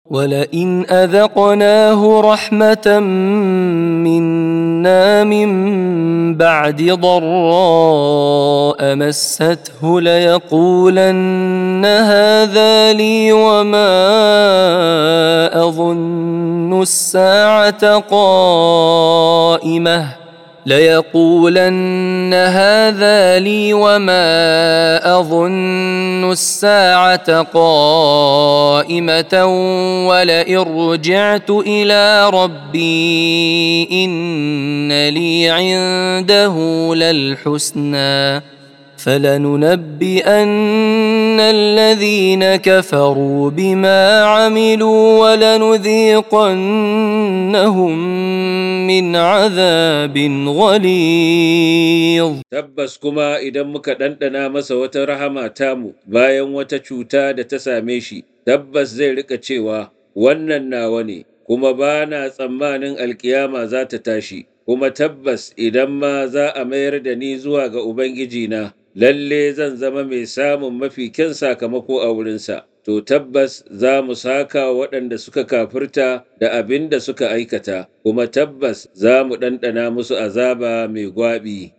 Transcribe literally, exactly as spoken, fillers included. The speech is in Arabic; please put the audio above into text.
ولئن أذقناه رحمة منا من بعد ضراء مسته ليقولن هذا لي وما أظن الساعة قائمة ليقولن هذا لي وما أظن الساعة قائمة ولئن رجعت إلى ربي إن لي عنده للحسنى فلننبئن الذين كفروا بما عملوا ولنذيقنهم من عذاب غليظ. Tabbas kuma idan muka ɗanɗana masa wata rahama tamu bayan wata cuta da ta same shi, tabbas zai rika cewa wannan nawa ne, kuma ba na tsammanin alkiyama za ta tashi, kuma tabbas idan ma za a mayar da ni zuwa ga Ubangijina, lalle zan zama mai samun mafi kyan sakamako a wurinsa. To tabbas za mu saka waɗanda suka kafirta da abin da suka aikata, kuma tabbas za mu ɗanɗana musu azaba mai gwaɓi.